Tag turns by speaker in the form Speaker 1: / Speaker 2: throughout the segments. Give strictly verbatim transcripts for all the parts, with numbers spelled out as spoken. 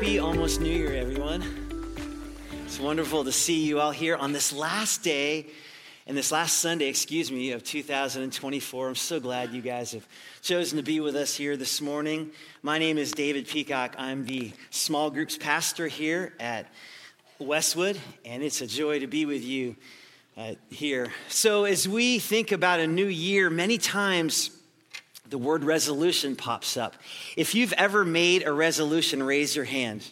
Speaker 1: Happy almost New Year, everyone. It's wonderful to see you all here on this last day, and this last Sunday, excuse me, of two thousand twenty-four. I'm so glad you guys have chosen to be with us here this morning. My name is David Peacock. I'm the small groups pastor here at Westwood, and it's a joy to be with you uh, here. So as we think about a new year, many times the word resolution pops up. If you've ever made a resolution, raise your hand.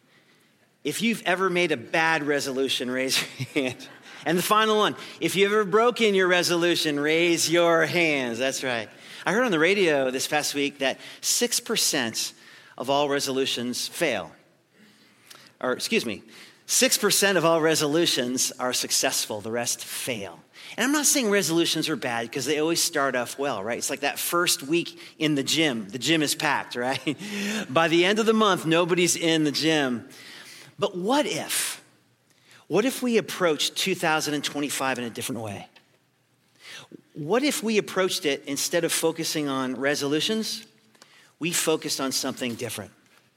Speaker 1: If you've ever made a bad resolution, raise your hand. And the final one, if you've ever broken your resolution, raise your hands. That's right. I heard on the radio this past week that six percent of all resolutions fail. Or excuse me, six percent of all resolutions are successful. The rest fail. And I'm not saying resolutions are bad because they always start off well, right? It's like that first week in the gym. The gym is packed, right? By the end of the month, nobody's in the gym. But what if, what if we approached two thousand twenty-five in a different way? What if we approached it, instead of focusing on resolutions, we focused on something different?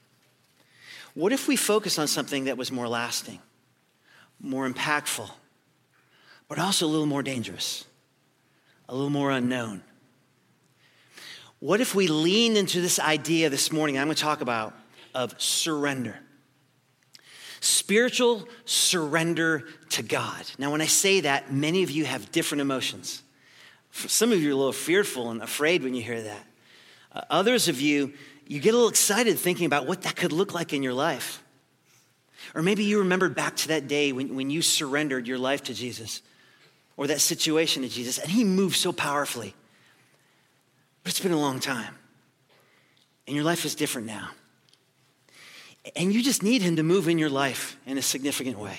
Speaker 1: What if we focused on something that was more lasting, more impactful, but also a little more dangerous, a little more unknown? What if we leaned into this idea this morning I'm going to talk about of surrender? Spiritual surrender to God. Now, when I say that, many of you have different emotions. Some of you are a little fearful and afraid when you hear that. Uh, others of you, you get a little excited thinking about what that could look like in your life. Or maybe you remembered back to that day when, when you surrendered your life to Jesus, or that situation to Jesus, and he moved so powerfully. But it's been a long time, and your life is different now. And you just need him to move in your life in a significant way.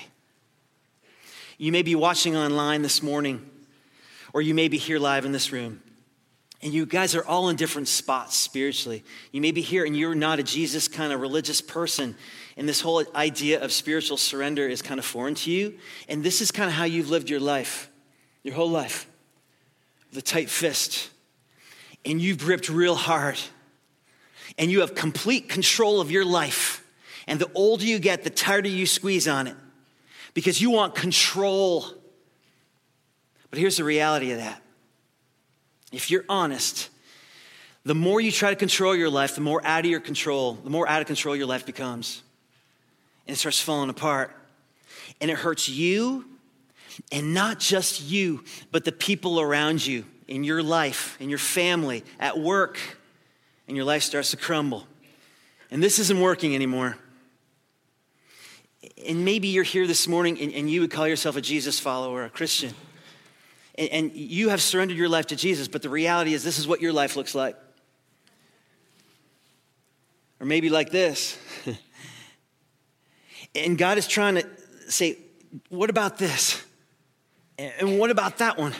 Speaker 1: You may be watching online this morning, or you may be here live in this room, and you guys are all in different spots spiritually. You may be here and you're not a Jesus kind of religious person, and this whole idea of spiritual surrender is kind of foreign to you, and this is kind of how you've lived your life. Your whole life, with a tight fist, and you've gripped real hard, and you have complete control of your life, and the older you get, the tighter you squeeze on it, because you want control. But here's the reality of that. If you're honest, the more you try to control your life, the more out of your control, the more out of control your life becomes, and it starts falling apart, and it hurts you. And not just you, but the people around you in your life, in your family, at work, and your life starts to crumble. And this isn't working anymore. And maybe you're here this morning and, and you would call yourself a Jesus follower, a Christian. And, and you have surrendered your life to Jesus, but the reality is this is what your life looks like. Or maybe like this. And God is trying to say, what about this? And what about that one?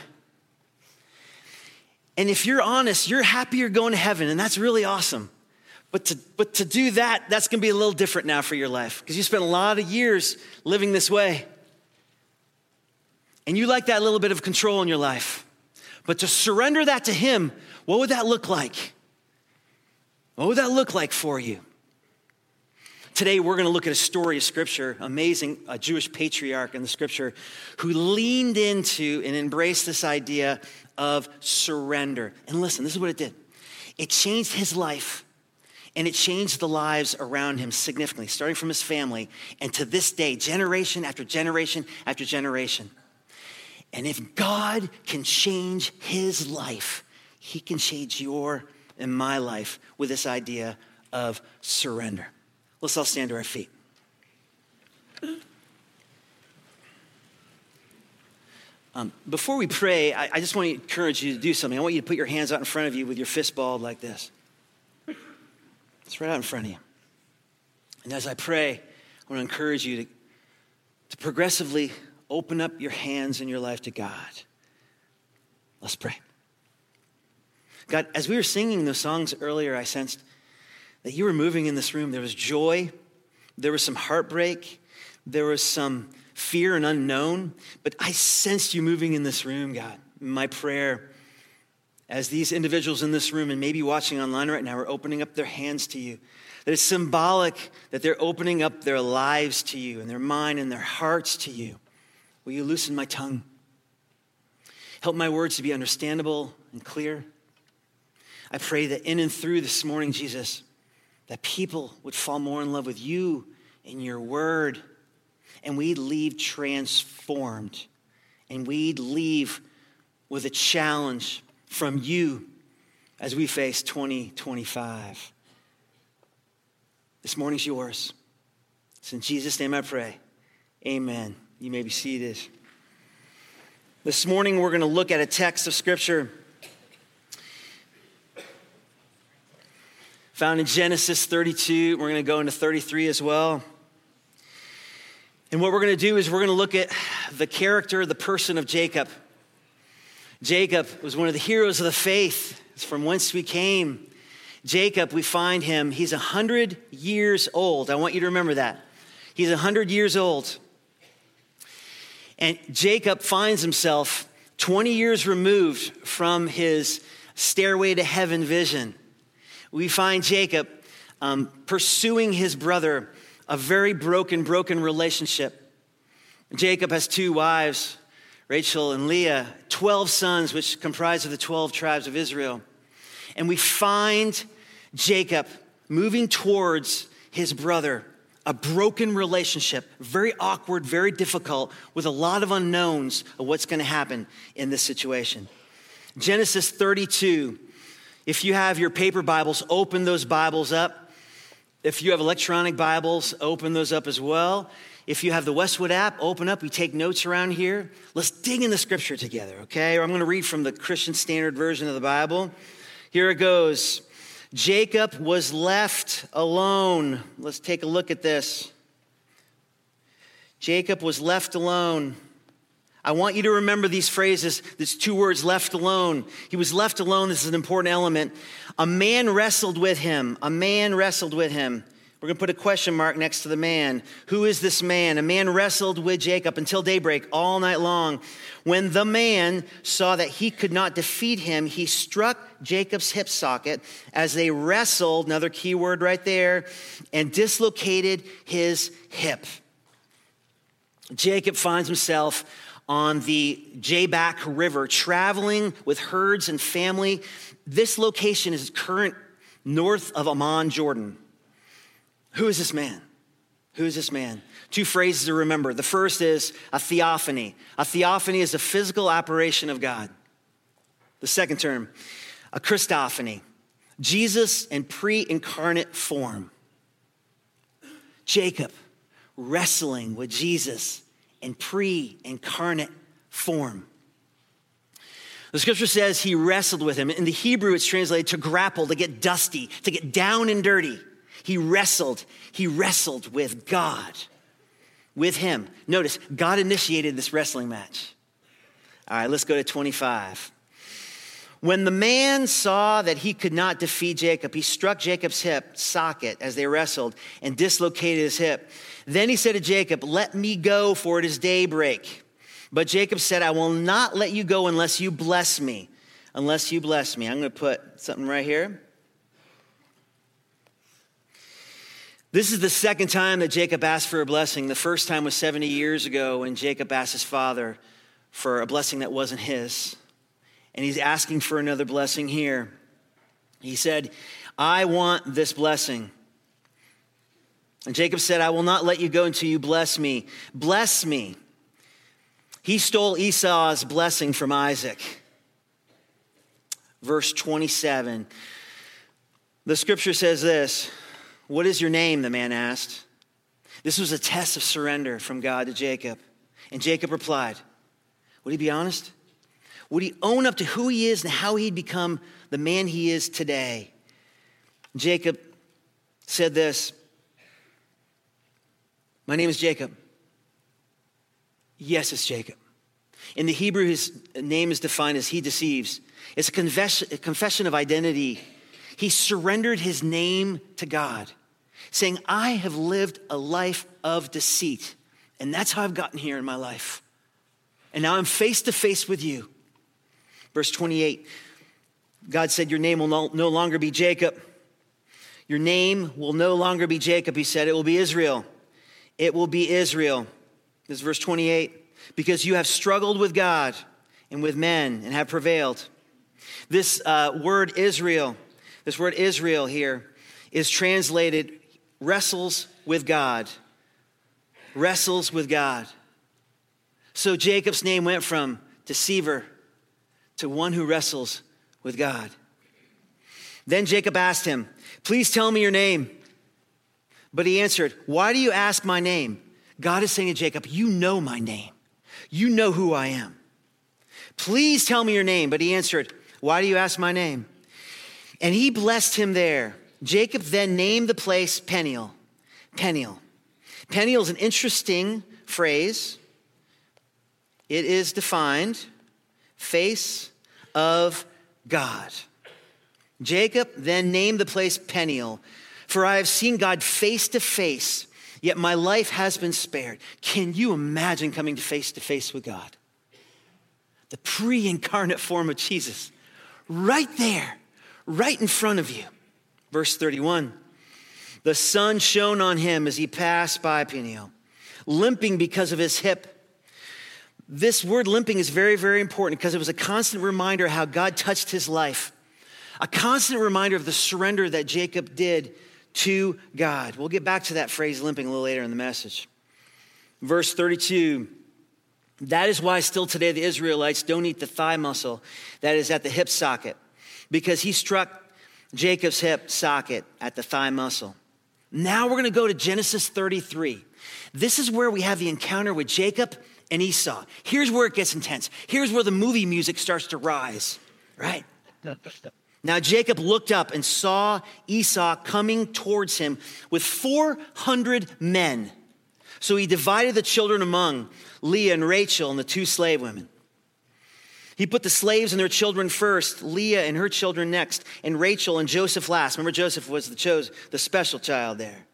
Speaker 1: And if you're honest, you're happy you're going to heaven, and that's really awesome. But to, but to do that, that's going to be a little different now for your life, because you spent a lot of years living this way. And you like that little bit of control in your life. But to surrender that to him, what would that look like? What would that look like for you? Today, we're going to look at a story of Scripture, amazing, a Jewish patriarch in the Scripture who leaned into and embraced this idea of surrender. And listen, this is what it did. It changed his life, and it changed the lives around him significantly, starting from his family, and to this day, generation after generation after generation. And if God can change his life, he can change your and my life with this idea of surrender. Let's all stand to our feet. Um, before we pray, I, I just want to encourage you to do something. I want you to put your hands out in front of you with your fist balled like this. It's right out in front of you. And as I pray, I want to encourage you to, to progressively open up your hands in your life to God. Let's pray. God, as we were singing those songs earlier, I sensed that you were moving in this room. There was joy, there was some heartbreak, there was some fear and unknown, but I sensed you moving in this room, God. My prayer as these individuals in this room and maybe watching online right now are opening up their hands to you, that it's symbolic that they're opening up their lives to you and their mind and their hearts to you. Will you loosen my tongue? Help my words to be understandable and clear. I pray that in and through this morning, Jesus, that people would fall more in love with you and your word, and we'd leave transformed, and we'd leave with a challenge from you as we face twenty twenty-five. This morning's yours. It's in Jesus' name I pray. Amen. You may be seated. This morning we're going to look at a text of Scripture found in Genesis thirty-two. We're going to go into thirty-three as well. And what we're going to do is we're going to look at the character, the person of Jacob. Jacob was one of the heroes of the faith. It's from whence we came. Jacob, we find him, he's one hundred years old. I want you to remember that. He's one hundred years old. And Jacob finds himself twenty years removed from his stairway to heaven vision. We find Jacob um, pursuing his brother, a very broken, broken relationship. Jacob has two wives, Rachel and Leah, twelve sons, which comprise of the twelve tribes of Israel. And we find Jacob moving towards his brother, a broken relationship, very awkward, very difficult, with a lot of unknowns of what's going to happen in this situation. Genesis thirty-two. If you have your paper Bibles, open those Bibles up. If you have electronic Bibles, open those up as well. If you have the Westwood app, open up. We take notes around here. Let's dig in the Scripture together, okay? Or I'm going to read from the Christian Standard Version of the Bible. Here it goes. Jacob was left alone. Let's take a look at this. Jacob was left alone. I want you to remember these phrases, these two words, left alone. He was left alone. This is an important element. A man wrestled with him. A man wrestled with him. We're going to put a question mark next to the man. Who is this man? A man wrestled with Jacob until daybreak, all night long. When the man saw that he could not defeat him, he struck Jacob's hip socket as they wrestled, another key word right there, and dislocated his hip. Jacob finds himself on the Jabbok River, traveling with herds and family. This location is current north of Amman, Jordan. Who is this man? Who is this man? Two phrases to remember. The first is a theophany. A theophany is a physical apparition of God. The second term, a Christophany. Jesus in pre-incarnate form. Jacob wrestling with Jesus in pre-incarnate form. The Scripture says he wrestled with him. In the Hebrew, it's translated to grapple, to get dusty, to get down and dirty. He wrestled. He wrestled with God, with him. Notice, God initiated this wrestling match. All right, let's go to twenty-five. When the man saw that he could not defeat Jacob, he struck Jacob's hip socket as they wrestled and dislocated his hip. Then he said to Jacob, "Let me go, for it is daybreak." But Jacob said, "I will not let you go unless you bless me." Unless you bless me. I'm going to put something right here. This is the second time that Jacob asked for a blessing. The first time was seventy years ago when Jacob asked his father for a blessing that wasn't his. And he's asking for another blessing here. He said, "I want this blessing." And Jacob said, "I will not let you go until you bless me." Bless me. He stole Esau's blessing from Isaac. Verse twenty-seven. The Scripture says this. "What is your name?" the man asked. This was a test of surrender from God to Jacob. And Jacob replied, would he be honest? Would he own up to who he is and how he'd become the man he is today? Jacob said this, "My name is Jacob." Yes, it's Jacob. In the Hebrew, his name is defined as "he deceives." It's a confession, a confession of identity. He surrendered his name to God, saying, "I have lived a life of deceit, and that's how I've gotten here in my life. And now I'm face to face with you." Verse twenty-eight, God said, your name will no, no longer be Jacob. Your name will no longer be Jacob, he said. It will be Israel. It will be Israel. This is verse twenty-eight. Because you have struggled with God and with men and have prevailed. This uh, word Israel, this word Israel here is translated wrestles with God. Wrestles with God. So Jacob's name went from deceiver to one who wrestles with God. Then Jacob asked him, please tell me your name. But he answered, why do you ask my name? God is saying to Jacob, you know my name. You know who I am. Please tell me your name. But he answered, why do you ask my name? And he blessed him there. Jacob then named the place Peniel. Peniel. Peniel is an interesting phrase. It is defined, face of God. Jacob then named the place Peniel, for I have seen God face to face, yet my life has been spared. Can you imagine coming face to face with God? The pre-incarnate form of Jesus, right there, right in front of you. Verse thirty-one, the sun shone on him as he passed by Peniel, limping because of his hip. This word limping is very, very important because it was a constant reminder of how God touched his life. A constant reminder of the surrender that Jacob did to God. We'll get back to that phrase limping a little later in the message. Verse thirty-two, that is why still today the Israelites don't eat the thigh muscle that is at the hip socket, because he struck Jacob's hip socket at the thigh muscle. Now we're going to go to Genesis thirty-three. This is where we have the encounter with Jacob and Esau. Here's where it gets intense. Here's where the movie music starts to rise, right? Now Jacob looked up and saw Esau coming towards him with four hundred men. So he divided the children among Leah and Rachel and the two slave women. He put the slaves and their children first, Leah and her children next, and Rachel and Joseph last. Remember, Joseph was the chose, the special child there.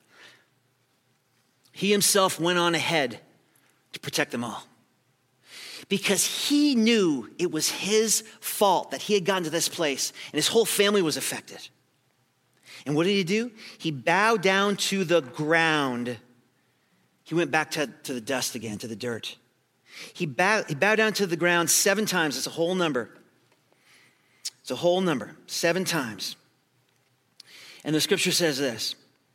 Speaker 1: He himself went on ahead to protect them all, because he knew it was his fault that he had gotten to this place and his whole family was affected. And what did he do? He bowed down to the ground. He went back to, to the dust again, to the dirt. He bowed, he bowed down to the ground seven times. It's a whole number. It's a whole number, seven times. And the scripture says this.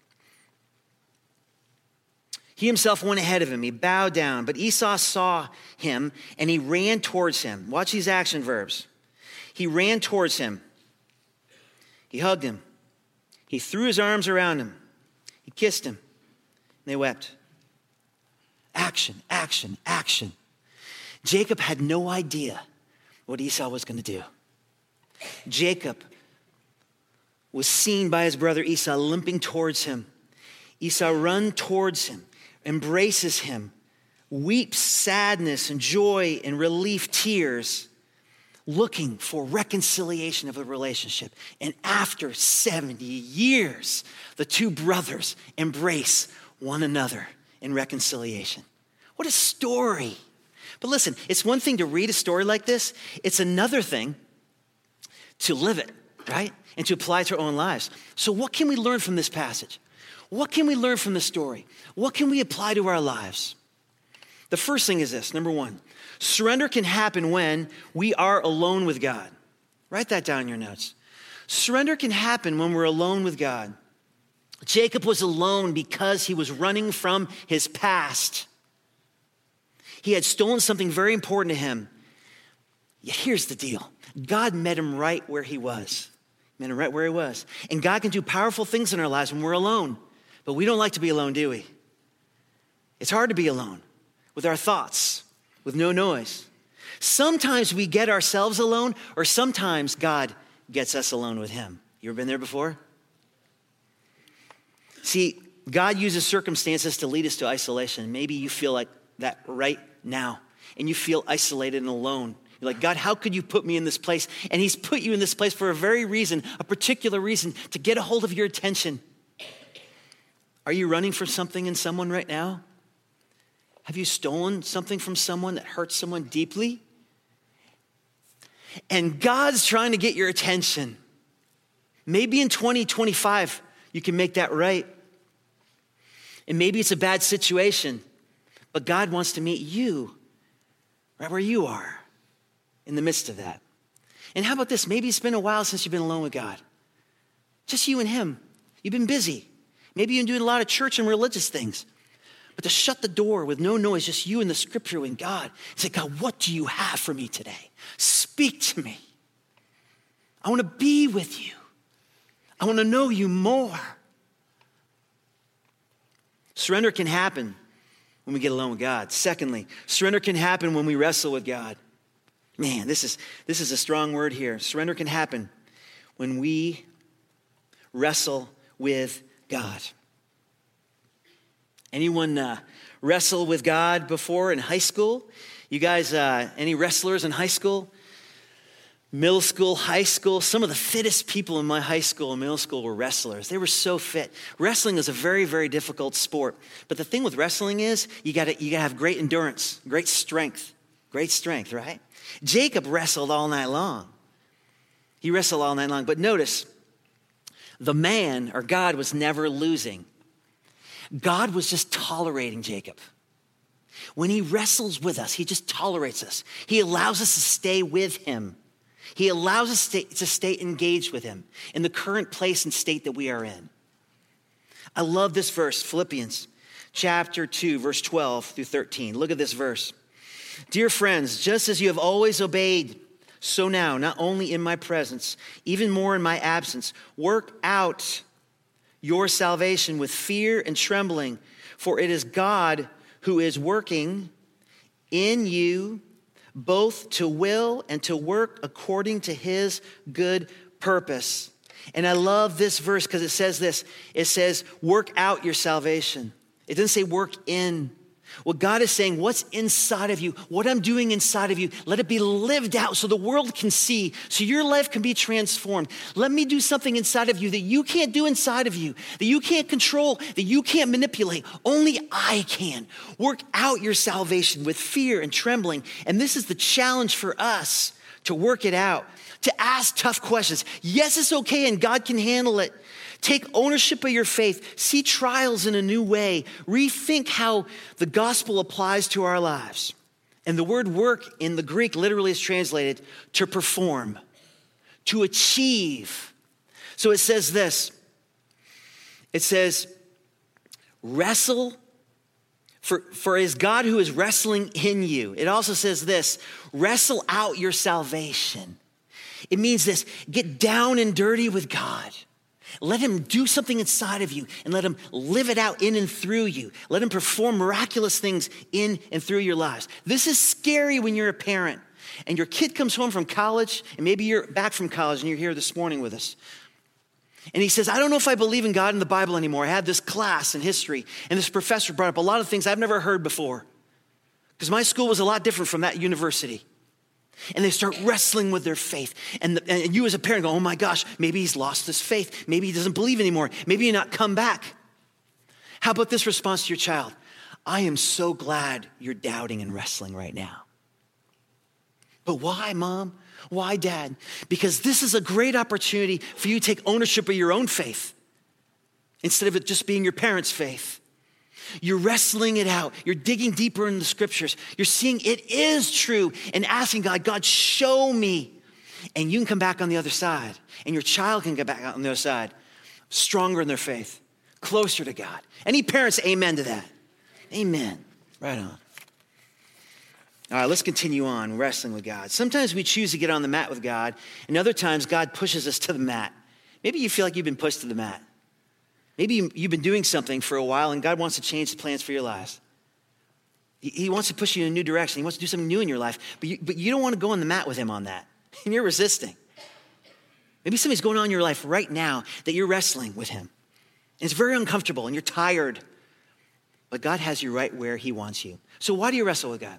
Speaker 1: He himself went ahead of him. He bowed down, but Esau saw him and he ran towards him. Watch these action verbs. He ran towards him. He hugged him. He threw his arms around him. He kissed him. And they wept. Action, action, action. Jacob had no idea what Esau was going to do. Jacob was seen by his brother Esau limping towards him. Esau runs towards him, embraces him, weeps sadness and joy and relief tears, looking for reconciliation of the relationship. And after seventy years, the two brothers embrace one another in reconciliation. What a story. But listen, it's one thing to read a story like this. It's another thing to live it, right? And to apply it to our own lives. So what can we learn from this passage? What can we learn from this story? What can we apply to our lives? The first thing is this, number one, surrender can happen when we are alone with God. Write that down in your notes. Surrender can happen when we're alone with God. Jacob was alone because he was running from his past. He had stolen something very important to him. Yet here's the deal. God met him right where he was. Met him right where he was. And God can do powerful things in our lives when we're alone. But we don't like to be alone, do we? It's hard to be alone with our thoughts, with no noise. Sometimes we get ourselves alone, or sometimes God gets us alone with him. You ever been there before? See, God uses circumstances to lead us to isolation. Maybe you feel like that right now, and you feel isolated and alone. You're like, God, how could you put me in this place? And he's put you in this place for a very reason, a particular reason, to get a hold of your attention. Are you running from something in someone right now? Have you stolen something from someone that hurts someone deeply? and God's trying to get your attention. Maybe in twenty twenty-five, you can make that right. And maybe it's a bad situation, but God wants to meet you right where you are in the midst of that. And how about this? Maybe it's been a while since you've been alone with God. Just you and him. You've been busy. Maybe you've been doing a lot of church and religious things. But to shut the door with no noise, just you and the scripture and God, and say, God, what do you have for me today? Speak to me. I want to be with you. I want to know you more. Surrender can happen when we get alone with God. Secondly, surrender can happen when we wrestle with God. Man, this is, this is a strong word here. Surrender can happen when we wrestle with God. Anyone uh, wrestle with God before in high school? You guys, uh, any wrestlers in high school? Middle school, high school, some of the fittest people in my high school and middle school were wrestlers. They were so fit. Wrestling is a very, very difficult sport. But the thing with wrestling is you gotta, you gotta have great endurance, great strength, great strength, right? Jacob wrestled all night long. He wrestled all night long. But notice, the man or God was never losing. God was just tolerating Jacob. When he wrestles with us, he just tolerates us. He allows us to stay with him. He allows us to, to stay engaged with him in the current place and state that we are in. I love this verse, Philippians chapter two, verse twelve through thirteen. Look at this verse. Dear friends, just as you have always obeyed, so now, not only in my presence, even more in my absence, work out your salvation with fear and trembling, for it is God who is working in you both to will and to work according to his good purpose. And I love this verse because it says this. It says, work out your salvation. It doesn't say work in. What God is saying, what's inside of you, what I'm doing inside of you, let it be lived out so the world can see, so your life can be transformed. Let me do something inside of you that you can't do inside of you, that you can't control, that you can't manipulate. Only I can. Work out your salvation with fear and trembling. And this is the challenge for us, to work it out, to ask tough questions. Yes, it's okay and God can handle it. Take ownership of your faith. See trials in a new way. Rethink how the gospel applies to our lives. And the word work in the Greek literally is translated to perform, to achieve. So it says this. It says, wrestle, for, for it is God who is wrestling in you. It also says this, wrestle out your salvation. It means this, get down and dirty with God. Let him do something inside of you and let him live it out in and through you. Let him perform miraculous things in and through your lives. This is scary when you're a parent and your kid comes home from college, and maybe you're back from college and you're here this morning with us. And he says, I don't know if I believe in God and the Bible anymore. I had this class in history and this professor brought up a lot of things I've never heard before because my school was a lot different from that university. And they start wrestling with their faith. And, the, and you as a parent go, oh my gosh, maybe he's lost his faith. Maybe he doesn't believe anymore. Maybe he'll not come back. How about this response to your child? I am so glad you're doubting and wrestling right now. But why, Mom? Why, Dad? Because this is a great opportunity for you to take ownership of your own faith instead of it just being your parents' faith. You're wrestling it out. You're digging deeper in the scriptures. You're seeing it is true and asking God, God, show me. And you can come back on the other side. And your child can get back on the other side, stronger in their faith, closer to God. Any parents, amen to that? Amen. Right on. All right, let's continue on wrestling with God. Sometimes we choose to get on the mat with God, and other times God pushes us to the mat. Maybe you feel like you've been pushed to the mat. Maybe you've been doing something for a while and God wants to change the plans for your lives. He wants to push you in a new direction. He wants to do something new in your life, but you, but you don't want to go on the mat with him on that. And you're resisting. Maybe something's going on in your life right now that you're wrestling with him. And it's very uncomfortable and you're tired, but God has you right where he wants you. So why do you wrestle with God?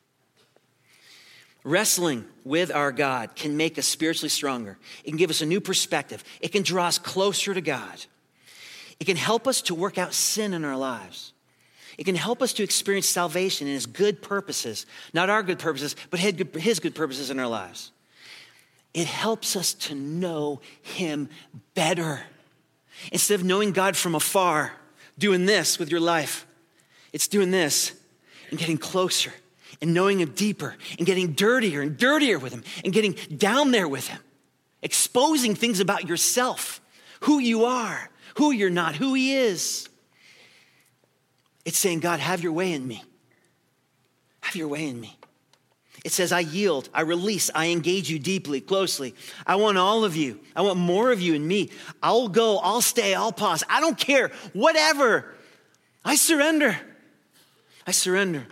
Speaker 1: Wrestling with our God can make us spiritually stronger. It can give us a new perspective. It can draw us closer to God. It can help us to work out sin in our lives. It can help us to experience salvation in his good purposes, not our good purposes, but his good purposes in our lives. it helps us to know him better. Instead of knowing God from afar, doing this with your life, it's doing this and getting closer and knowing him deeper and getting dirtier and dirtier with him and getting down there with him, exposing things about yourself, who you are, who you're not, who he is. It's saying, God, have your way in me. Have your way in me. It says, I yield, I release, I engage you deeply, closely. I want all of you. I want more of you in me. I'll go, I'll stay, I'll pause. I don't care, whatever. I surrender. I surrender.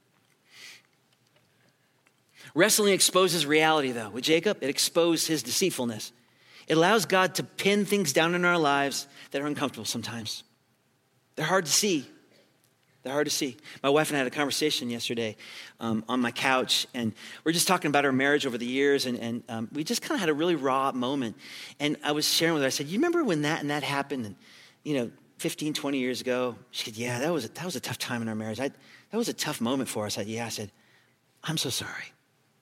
Speaker 1: Wrestling exposes reality, though. With Jacob, it exposed his deceitfulness. It allows God to pin things down in our lives that are uncomfortable sometimes. They're hard to see. They're hard to see. My wife and I had a conversation yesterday um, on my couch, and we're just talking about our marriage over the years, and, and um, we just kind of had a really raw moment. And I was sharing with her, I said, you remember when that and that happened, and, you know, fifteen, twenty years ago? She said, yeah, that was a, that was a tough time in our marriage. I, that was a tough moment for us. I said, yeah. I said, I'm so sorry.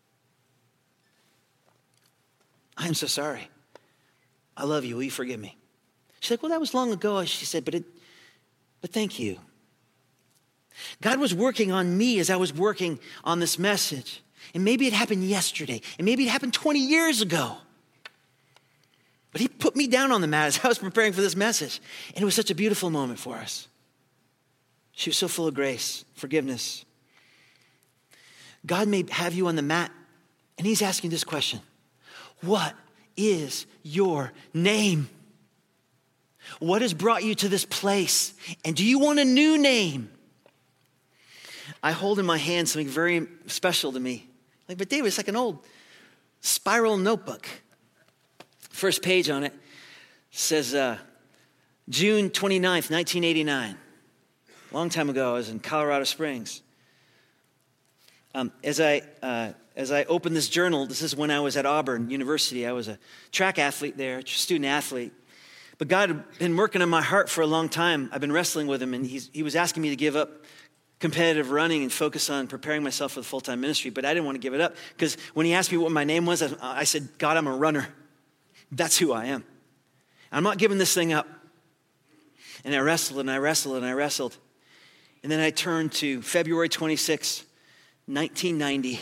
Speaker 1: I'm so sorry. I love you. Will you forgive me? She's like, well, that was long ago. She said, but it, but thank you. God was working on me as I was working on this message. And maybe it happened yesterday. And maybe it happened twenty years ago. But he put me down on the mat as I was preparing for this message. And it was such a beautiful moment for us. She was so full of grace, forgiveness. God may have you on the mat, and he's asking this question. What is your name? What has brought you to this place? And do you want a new name? I hold in my hand something very special to me. Like, but David, it's like an old spiral notebook. First page on it says uh, June twenty-ninth, nineteen eighty-nine. A long time ago, I was in Colorado Springs. Um, as I uh, as I opened this journal, this is when I was at Auburn University. I was a track athlete there, student athlete. But God had been working on my heart for a long time. I've been wrestling with him, and he's, he was asking me to give up competitive running and focus on preparing myself for the full-time ministry. But I didn't want to give it up because when he asked me what my name was, I, I said, God, I'm a runner. That's who I am. I'm not giving this thing up. And I wrestled and I wrestled and I wrestled. And then I turned to February twenty-sixth, nineteen ninety.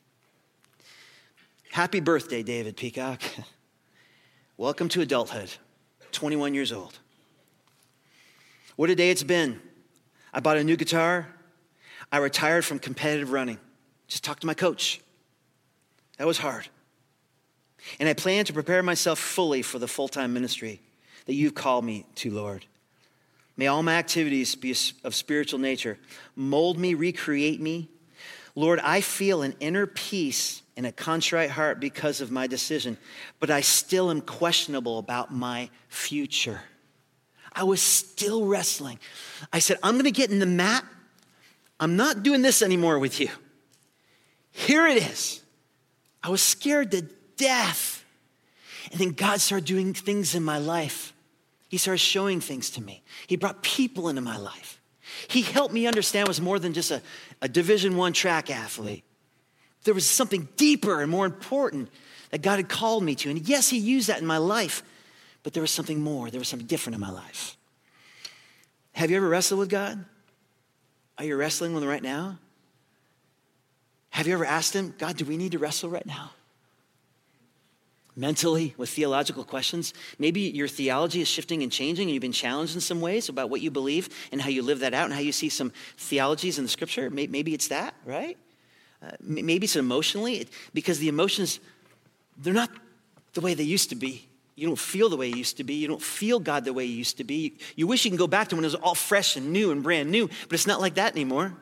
Speaker 1: Happy birthday, David Peacock. Welcome to adulthood. twenty-one years old. What a day it's been. I bought a new guitar. I retired from competitive running. Just talked to my coach. That was hard. And I plan to prepare myself fully for the full-time ministry that you've called me to, Lord. May all my activities be of spiritual nature. Mold me, recreate me. Lord, I feel an inner peace and a contrite heart because of my decision, but I still am questionable about my future. I was still wrestling. I said, I'm going to get in the mat. I'm not doing this anymore with you. Here it is. I was scared to death. And then God started doing things in my life. He started showing things to me. He brought people into my life. He helped me understand it was more than just a, a Division One track athlete. There was something deeper and more important that God had called me to. And yes, he used that in my life, but there was something more. There was something different in my life. Have you ever wrestled with God? Are you wrestling with him right now? Have you ever asked him, God, do we need to wrestle right now? Mentally, with theological questions. Maybe your theology is shifting and changing, and you've been challenged in some ways about what you believe and how you live that out and how you see some theologies in the scripture. Maybe it's that, right? Uh, maybe it's emotionally, because the emotions, they're not the way they used to be. You don't feel the way you used to be. You don't feel God the way you used to be. You wish you can go back to when it was all fresh and new and brand new, but it's not like that anymore.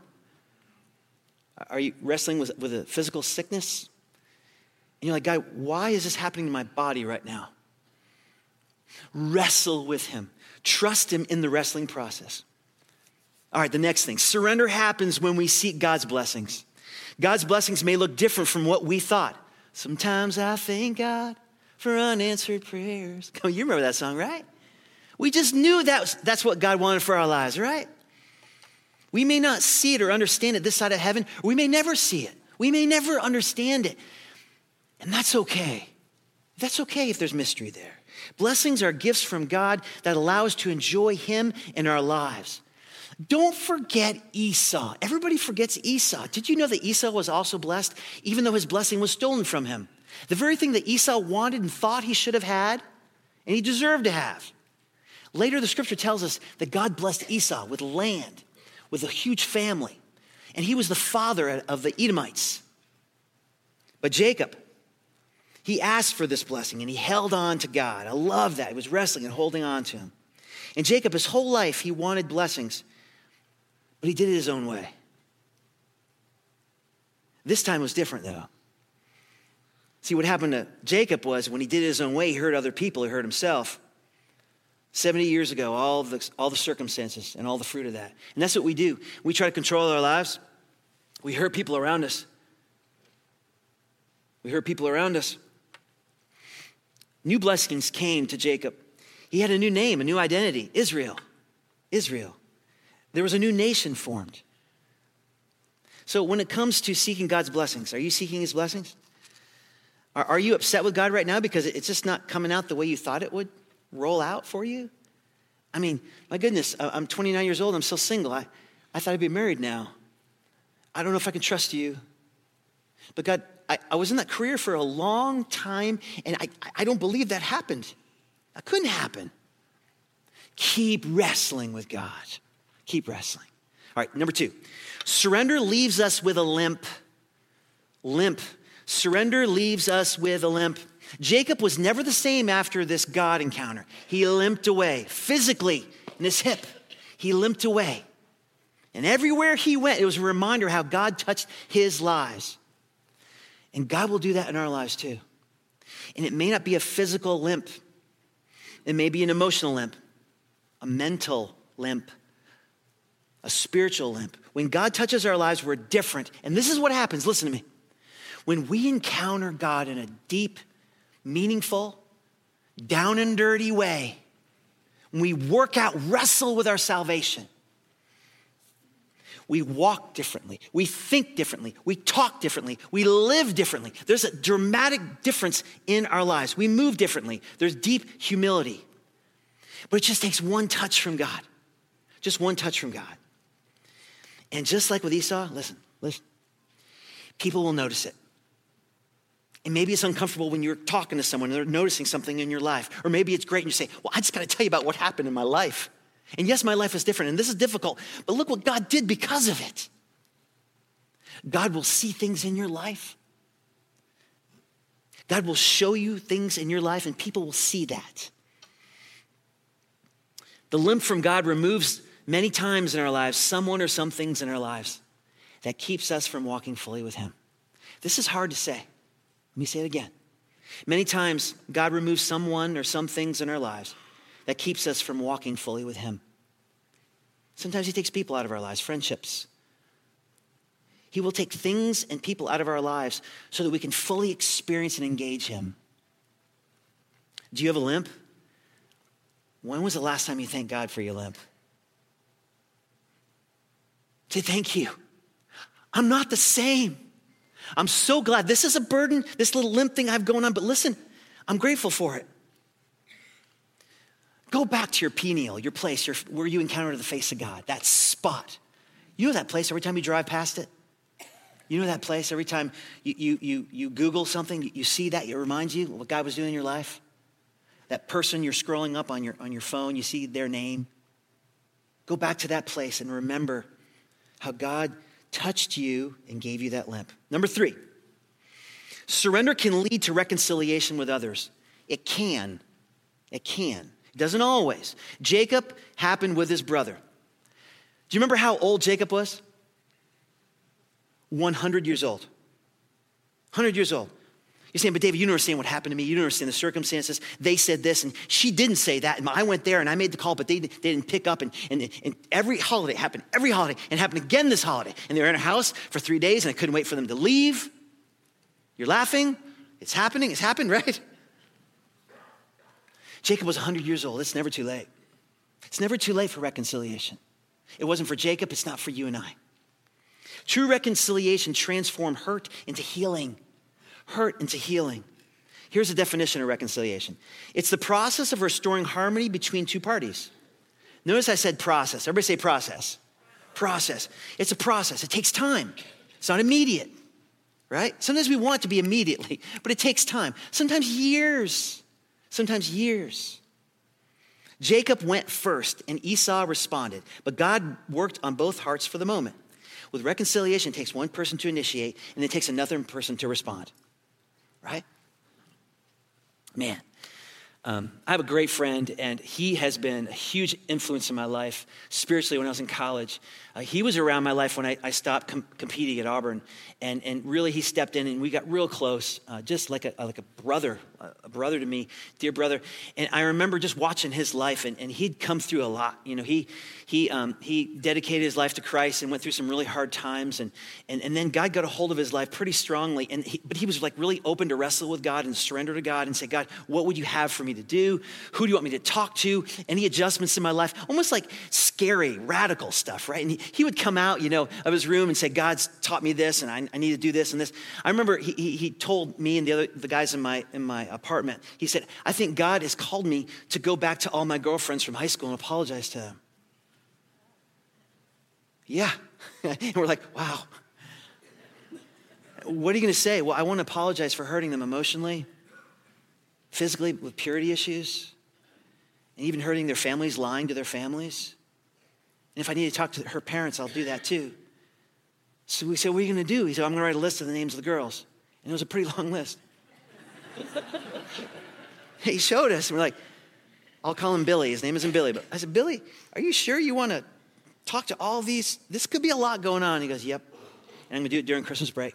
Speaker 1: Are you wrestling with, with a physical sickness? And you're like, God, why is this happening to my body right now? Wrestle with him. Trust him in the wrestling process. All right, the next thing. Surrender happens when we seek God's blessings. God's blessings may look different from what we thought. Sometimes I thank God for unanswered prayers. Oh, you remember that song, right? We just knew that was, that's what God wanted for our lives, right? We may not see it or understand it this side of heaven. We may never see it. We may never understand it. And that's okay. That's okay if there's mystery there. Blessings are gifts from God that allow us to enjoy him in our lives. Don't forget Esau. Everybody forgets Esau. Did you know that Esau was also blessed, even though his blessing was stolen from him? The very thing that Esau wanted and thought he should have had, and he deserved to have. Later, the scripture tells us that God blessed Esau with land, with a huge family, and he was the father of the Edomites. But Jacob, he asked for this blessing, and he held on to God. I love that. He was wrestling and holding on to him. And Jacob, his whole life, he wanted blessings, but he did it his own way. This time was different, though. See, what happened to Jacob was when he did it his own way, he hurt other people, he hurt himself. seventy years ago, all the, all the circumstances and all the fruit of that. And that's what we do. We try to control our lives. We hurt people around us. We hurt people around us. New blessings came to Jacob. He had a new name, a new identity, Israel. Israel. There was a new nation formed. So when it comes to seeking God's blessings, are you seeking his blessings? Are, are you upset with God right now because it's just not coming out the way you thought it would roll out for you? I mean, my goodness, I'm twenty-nine years old. I'm still single. I, I thought I'd be married now. I don't know if I can trust you. But God, I, I was in that career for a long time, and I, I don't believe that happened. That couldn't happen. Keep wrestling with God. Keep wrestling. All right, number two. Surrender leaves us with a limp. Limp. Surrender leaves us with a limp. Jacob was never the same after this God encounter. He limped away. Physically, in his hip, he limped away. And everywhere he went, it was a reminder how God touched his lives. And God will do that in our lives too. And it may not be a physical limp. It may be an emotional limp, a mental limp, a spiritual limp. When God touches our lives, we're different. And this is what happens. Listen to me. When we encounter God in a deep, meaningful, down and dirty way, when we work out, wrestle with our salvation, we walk differently, we think differently, we talk differently, we live differently. There's a dramatic difference in our lives. We move differently. There's deep humility. But it just takes one touch from God. Just one touch from God. And just like with Esau, listen, listen. People will notice it. And maybe it's uncomfortable when you're talking to someone and they're noticing something in your life. Or maybe it's great and you say, well, I just got to tell you about what happened in my life. And yes, my life is different and this is difficult, but look what God did because of it. God will see things in your life. God will show you things in your life and people will see that. The limp from God removes many times in our lives someone or some things in our lives that keeps us from walking fully with him. This is hard to say. Let me say it again. Many times God removes someone or some things in our lives that keeps us from walking fully with him. Sometimes he takes people out of our lives, friendships. He will take things and people out of our lives so that we can fully experience and engage him. Do you have a limp? When was the last time you thanked God for your limp? Say thank you. I'm not the same. I'm so glad. This is a burden, this little limp thing I have going on, but listen, I'm grateful for it. Go back to your Peniel, your place your, where you encountered the face of God, that spot. You know that place every time you drive past it? You know that place every time you, you, you, you Google something, you see that, it reminds you what God was doing in your life? That person you're scrolling up on your, on your phone, you see their name. Go back to that place and remember how God touched you and gave you that limp. Number three, surrender can lead to reconciliation with others. It can. It can. It doesn't always. Jacob happened with his brother. Do you remember how old Jacob was? one hundred years old. one hundred years old. You're saying, but David, you don't understand what happened to me. You don't understand the circumstances. They said this, and she didn't say that. And I went there, and I made the call, but they, they didn't pick up. And, and, and every holiday happened, every holiday, and it happened again this holiday. And they were in a house for three days, and I couldn't wait for them to leave. You're laughing. It's happening. It's happened, right? Jacob was one hundred years old. It's never too late. It's never too late for reconciliation. It wasn't for Jacob. It's not for you and I. True reconciliation transforms hurt into healing. Hurt into healing. Here's the definition of reconciliation. It's the process of restoring harmony between two parties. Notice I said process. Everybody say process. Process. It's a process. It takes time. It's not immediate, right? Sometimes we want it to be immediately, but it takes time. Sometimes years. Sometimes years. Jacob went first and Esau responded, but God worked on both hearts for the moment. With reconciliation, it takes one person to initiate and it takes another person to respond, right? Man, um, I have a great friend and he has been a huge influence in my life spiritually when I was in college. Uh, he was around my life when I, I stopped com- competing at Auburn, and, and really he stepped in and we got real close, uh, just like a, like a brother, a brother to me, dear brother. And I remember just watching his life, and, and he'd come through a lot. You know, he he um, he dedicated his life to Christ and went through some really hard times, and and and then God got a hold of his life pretty strongly. And he, but he was like really open to wrestle with God and surrender to God and say, God, what would you have for me to do? Who do you want me to talk to? Any adjustments in my life? Almost like scary, radical stuff, right? And he, he would come out, you know, of his room and say, God's taught me this, and I, I need to do this and this. I remember he, he he told me and the other the guys in my in my apartment, he said, I think God has called me to go back to all my girlfriends from high school and apologize to them. Yeah. And we're like, wow. What are you going to say? Well, I want to apologize for hurting them emotionally, physically, with purity issues, and even hurting their families, lying to their families. And if I need to talk to her parents, I'll do that too. So we said, what are you going to do? He said, I'm going to write a list of the names of the girls. And it was a pretty long list. He showed us, and we're like, I'll call him Billy. His name isn't Billy. But I said, Billy, are you sure you want to talk to all these? This could be a lot going on. He goes, yep. And I'm going to do it during Christmas break.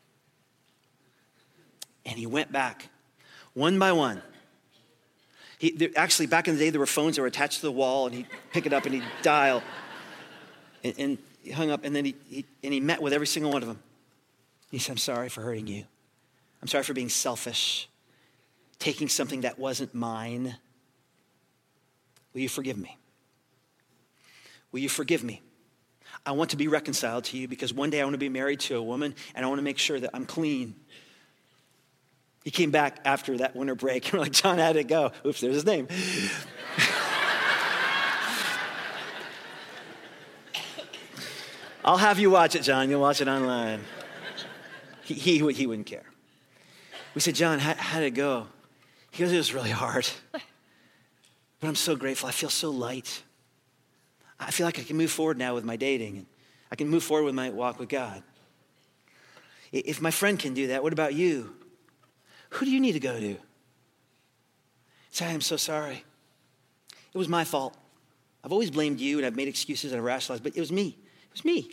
Speaker 1: And he went back, one by one. He, there, actually, back in the day, there were phones that were attached to the wall, and he'd pick it up and he'd dial. And, and he hung up, and then he, he, and he met with every single one of them. He said, I'm sorry for hurting you. I'm sorry for being selfish, taking something that wasn't mine. Will you forgive me? Will you forgive me? I want to be reconciled to you because one day I want to be married to a woman, and I want to make sure that I'm clean. He came back after that winter break, and we're like, John, how'd it go? Oops, there's his name. I'll have you watch it, John. You'll watch it online. He, he, he wouldn't care. We said, John, how, how did it go? He goes, it was really hard. But I'm so grateful. I feel so light. I feel like I can move forward now with my dating. And I can move forward with my walk with God. If my friend can do that, what about you? Who do you need to go to? Say, I am so sorry. It was my fault. I've always blamed you, and I've made excuses and I've rationalized, but it was me. It was me.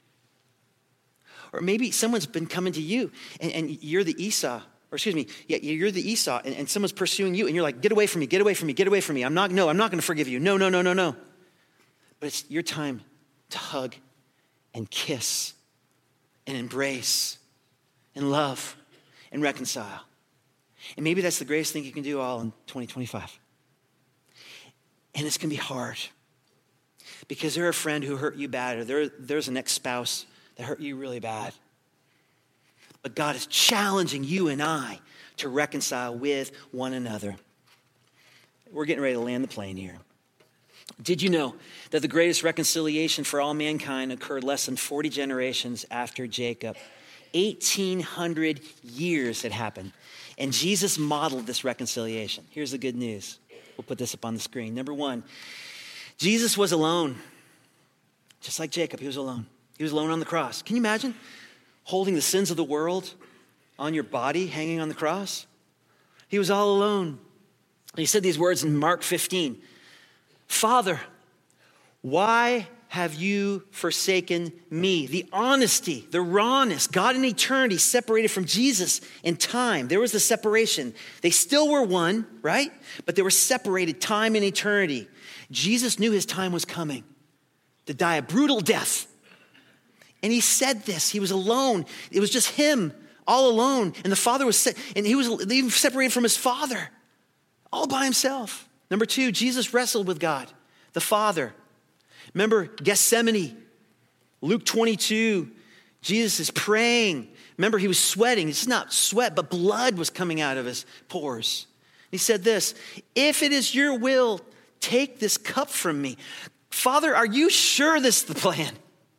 Speaker 1: Or maybe someone's been coming to you, and, and you're the Esau. Or excuse me, yeah, you're the Esau, and, and someone's pursuing you, and you're like, get away from me, get away from me, get away from me. I'm not, no, I'm not going to forgive you. No, no, no, no, no. But it's your time to hug and kiss and embrace and love and reconcile. And maybe that's the greatest thing you can do all in twenty twenty-five. And it's going to be hard because there's a friend who hurt you bad, or there, there's an ex-spouse that hurt you really bad. But God is challenging you and I to reconcile with one another. We're getting ready to land the plane here. Did you know that the greatest reconciliation for all mankind occurred less than forty generations after Jacob? eighteen hundred years had happened. And Jesus modeled this reconciliation. Here's the good news. We'll put this up on the screen. Number one, Jesus was alone. Just like Jacob, he was alone. He was alone on the cross. Can you imagine holding the sins of the world on your body, hanging on the cross? He was all alone. He said these words in Mark fifteen. Father, why have you forsaken me? The honesty, the rawness, God in eternity separated from Jesus in time. There was the separation. They still were one, right? But they were separated time and eternity. Jesus knew his time was coming to die a brutal death. And he said this. He was alone. It was just him, all alone. And the Father was, se- and he was even separated from his Father, all by himself. Number two, Jesus wrestled with God, the Father. Remember Gethsemane, Luke twenty-two. Jesus is praying. Remember, he was sweating. It's not sweat, but blood was coming out of his pores. He said this, if it is your will, take this cup from me. Father, are you sure this is the plan?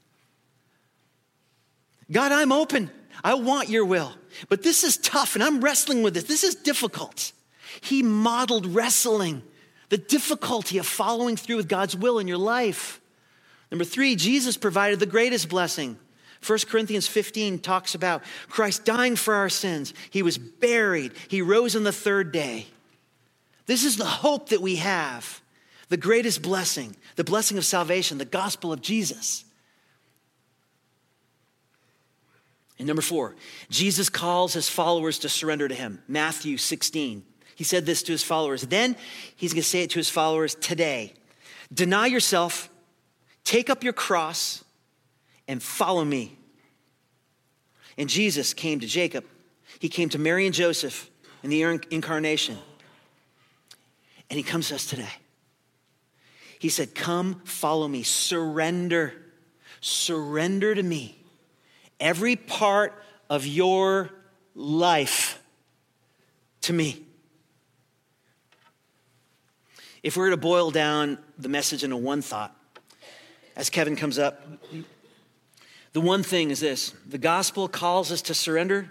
Speaker 1: God, I'm open. I want your will. But this is tough, and I'm wrestling with this. This is difficult. He modeled wrestling, the difficulty of following through with God's will in your life. Number three, Jesus provided the greatest blessing. First Corinthians fifteen talks about Christ dying for our sins. He was buried. He rose on the third day. This is the hope that we have, the greatest blessing, the blessing of salvation, the gospel of Jesus. And number four, Jesus calls his followers to surrender to him. Matthew sixteen. He said this to his followers. Then he's going to say it to his followers today. Deny yourself, take up your cross, and follow me. And Jesus came to Jacob. He came to Mary and Joseph in the incarnation. And he comes to us today. He said, come follow me. Surrender. Surrender to me. Every part of your life to me. If we were to boil down the message into one thought, as Kevin comes up, the one thing is this: the gospel calls us to surrender,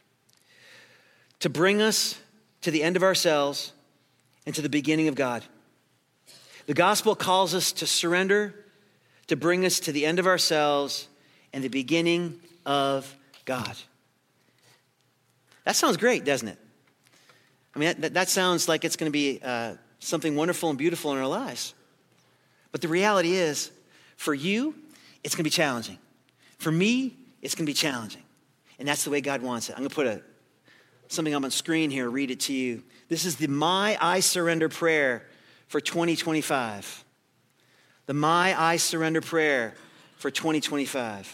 Speaker 1: to bring us to the end of ourselves and to the beginning of God. The gospel calls us to surrender, to bring us to the end of ourselves and the beginning of God. That sounds great, doesn't it? I mean, that, that sounds like it's going to be uh, something wonderful and beautiful in our lives. But the reality is, for you, it's going to be challenging. For me, it's going to be challenging. And that's the way God wants it. I'm going to put a something up on screen here, read it to you. This is the My I Surrender prayer for twenty twenty-five. The My I Surrender prayer for twenty twenty-five.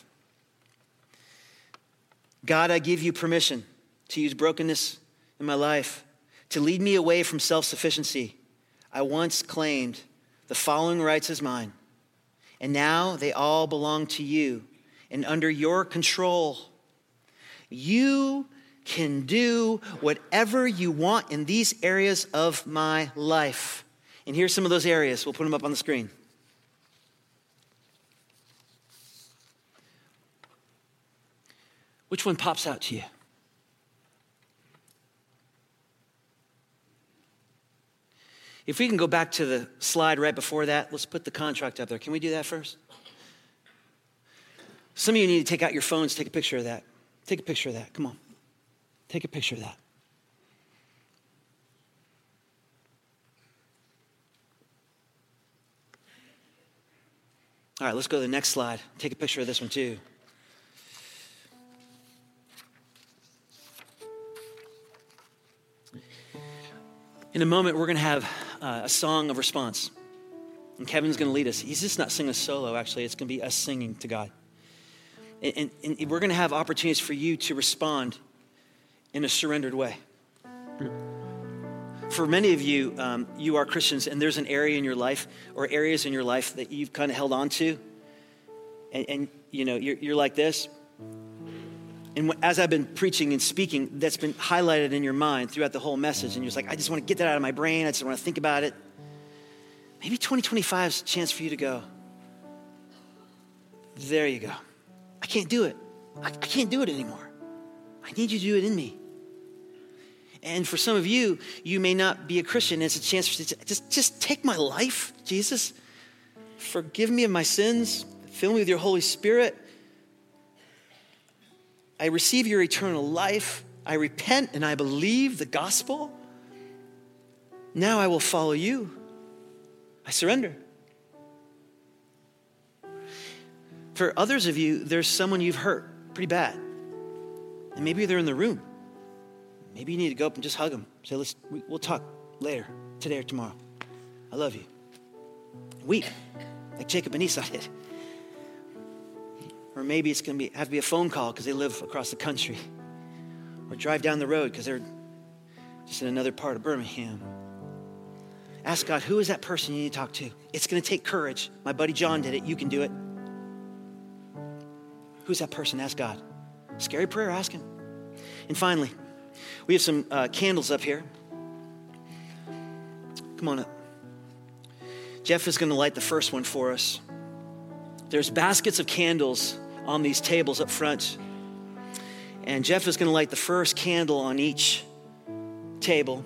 Speaker 1: God, I give you permission to use brokenness in my life to lead me away from self-sufficiency. I once claimed the following rights as mine, and now they all belong to you and under your control. You can do whatever you want in these areas of my life. And here's some of those areas. We'll put them up on the screen. Which one pops out to you? If we can go back to the slide right before that, let's put the contract up there. Can we do that first? Some of you need to take out your phones, take a picture of that. Take a picture of that. Come on. Take a picture of that. All right, let's go to the next slide. Take a picture of this one too. In a moment, we're going to have uh, a song of response. And Kevin's going to lead us. He's just not singing a solo, actually. It's going to be us singing to God. And, and, and we're going to have opportunities for you to respond in a surrendered way. For many of you, um, you are Christians, and there's an area in your life or areas in your life that you've kind of held on to. And, and you know, you're, you're like this. And as I've been preaching and speaking, that's been highlighted in your mind throughout the whole message. And you're just like, I just want to get that out of my brain. I just want to think about it. Maybe twenty twenty-five is a chance for you to go, there you go. I can't do it. I, I can't do it anymore. I need you to do it in me. And for some of you, you may not be a Christian. It's a chance for you to just, just take my life, Jesus. Forgive me of my sins. Fill me with your Holy Spirit. I receive your eternal life. I repent and I believe the gospel. Now I will follow you. I surrender. For others of you, there's someone you've hurt pretty bad. And maybe they're in the room. Maybe you need to go up and just hug them. Say, let's, we'll talk later, today or tomorrow. I love you. Weep, like Jacob and Esau did. Or maybe it's going to be have to be a phone call because they live across the country. Or drive down the road because they're just in another part of Birmingham. Ask God, who is that person you need to talk to? It's going to take courage. My buddy John did it. You can do it. Who's that person? Ask God. Scary prayer, ask him. And finally, we have some uh, candles up here. Come on up. Jeff is going to light the first one for us. There's baskets of candles on these tables up front. And Jeff is going to light the first candle on each table.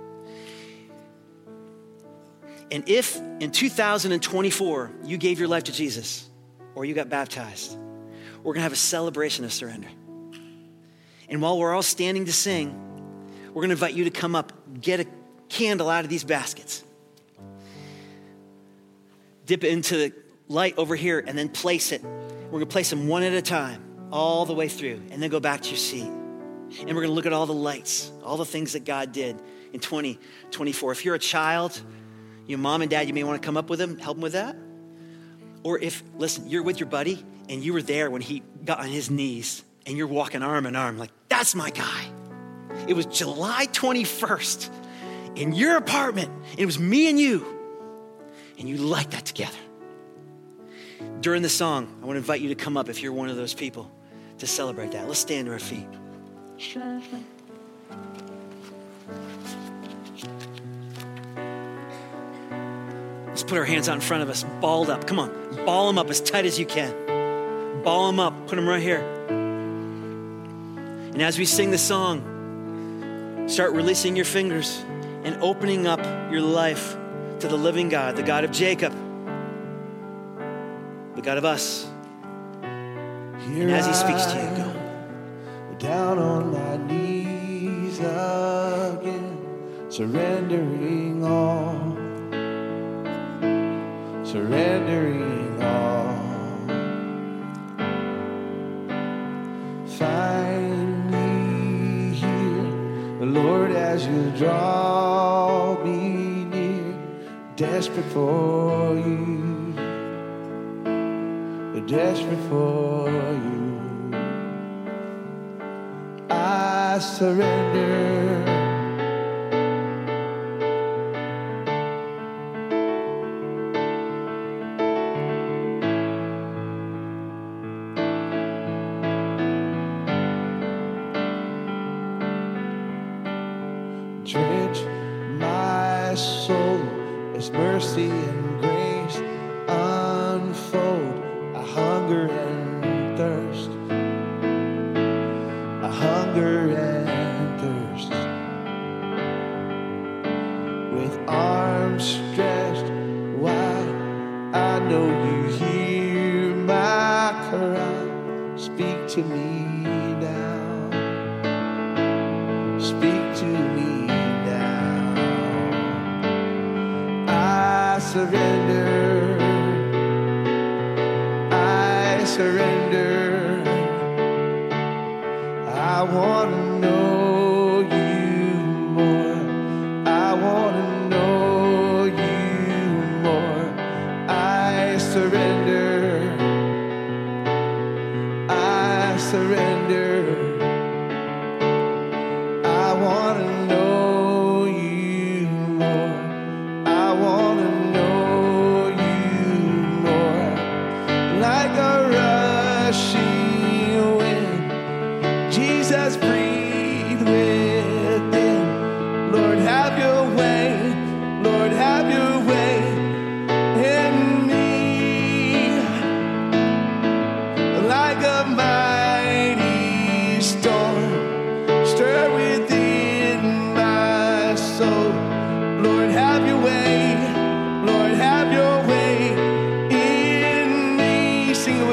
Speaker 1: And if in two thousand twenty-four you gave your life to Jesus or you got baptized, we're going to have a celebration of surrender. And while we're all standing to sing, we're going to invite you to come up, get a candle out of these baskets, dip it into the light over here, and then place it. We're going to place them one at a time, all the way through, and then go back to your seat. And we're going to look at all the lights, all the things that God did in twenty twenty-four. If you're a child, your mom and dad, you may want to come up with them, help them with that. Or if, listen, you're with your buddy and you were there when he got on his knees and you're walking arm in arm like, that's my guy. It was July twenty-first in your apartment. And it was me and you. And you liked that together. During the song, I want to invite you to come up if you're one of those people to celebrate that. Let's stand to our feet. Let's put our hands out in front of us, balled up. Come on, ball them up as tight as you can. Ball them up, put them right here. And as we sing the song, start releasing your fingers and opening up your life to the living God, the God of Jacob, the God of us.
Speaker 2: Here
Speaker 1: and as he speaks to you, go.
Speaker 2: Down on my knees again, surrendering all, surrendering all. Find me here, Lord, as you draw me near, desperate for you, desperate for you. I surrender. Drench my soul as mercy and grace unfold. I hunger and thirst. I hunger and thirst. With arms stretched wide, I know you hear my cry. Speak to me now. Speak to me now. I surrender. I surrender. I want to know you more. I want to know you more. I surrender. I surrender. I want to know you more. I want to know you more. Like a rushing wind, Jesus, breathe within. Lord, have your way. Lord, have your way in me. Like a mighty storm, stir within my soul. Lord, have your way. Lord, have your way in me. Sing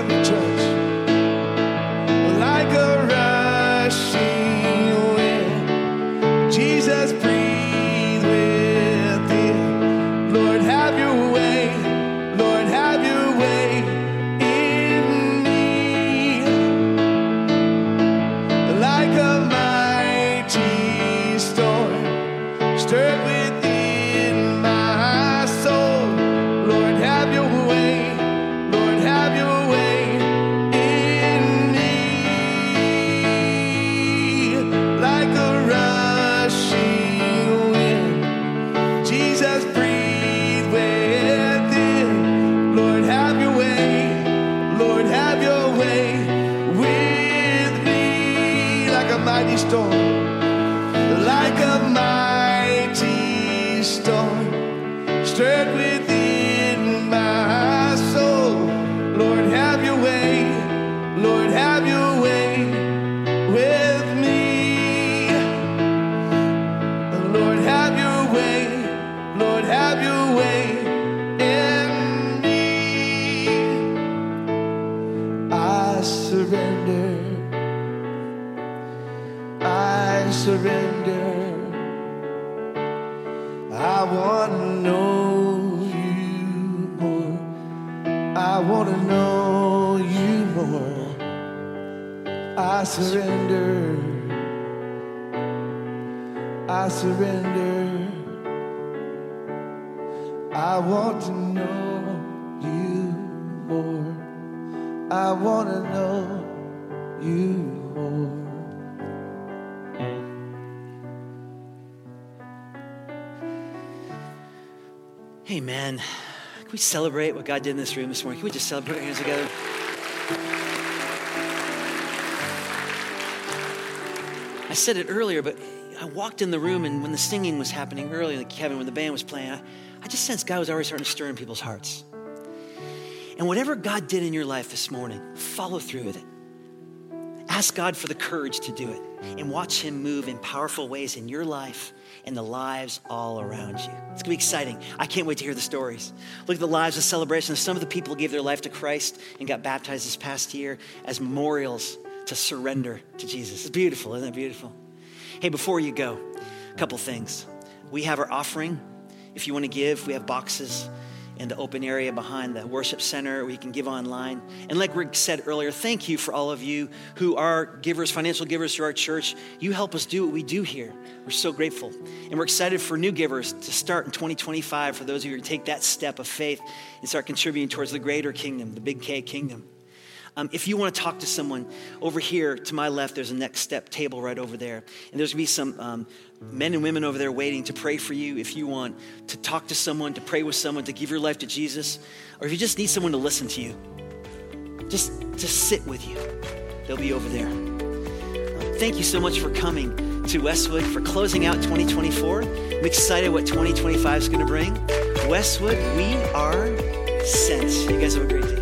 Speaker 2: mighty storm, like a mighty storm, stirred within my soul. Lord, have your way, Lord, have your way with me. Lord, have your way, Lord, have your way in me. I surrender, I surrender. I want to know you more. I want to know you more. I surrender, I surrender. I want to know you more. I want to know you more.
Speaker 1: Amen. Can we celebrate what God did in this room this morning? Can we just celebrate, put our hands together? I said it earlier, but I walked in the room, and when the singing was happening earlier, like Kevin, when the band was playing, I, I just sensed God was already starting to stir in people's hearts. And whatever God did in your life this morning, follow through with it. Ask God for the courage to do it and watch him move in powerful ways in your life and the lives all around you. It's gonna be exciting. I can't wait to hear the stories. Look at the lives of celebration of some of the people who gave their life to Christ and got baptized this past year as memorials to surrender to Jesus. It's beautiful, isn't it beautiful? Hey, before you go, a couple things. We have our offering. If you want to give, we have boxes in the open area behind the worship center where you can give online. And like Rick said earlier, thank you for all of you who are givers, financial givers to our church. You help us do what we do here. We're so grateful. And we're excited for new givers to start in twenty twenty-five for those of you who take that step of faith and start contributing towards the greater kingdom, the big K kingdom. Um, if you want to talk to someone, over here to my left, there's a next step table right over there. And there's going to be some um, men and women over there waiting to pray for you if you want to talk to someone, to pray with someone, to give your life to Jesus, or if you just need someone to listen to you, just, just sit with you. They'll be over there. Uh, thank you so much for coming to Westwood, for closing out twenty twenty-four. I'm excited what twenty twenty-five is going to bring. Westwood, we are sent. You guys have a great day.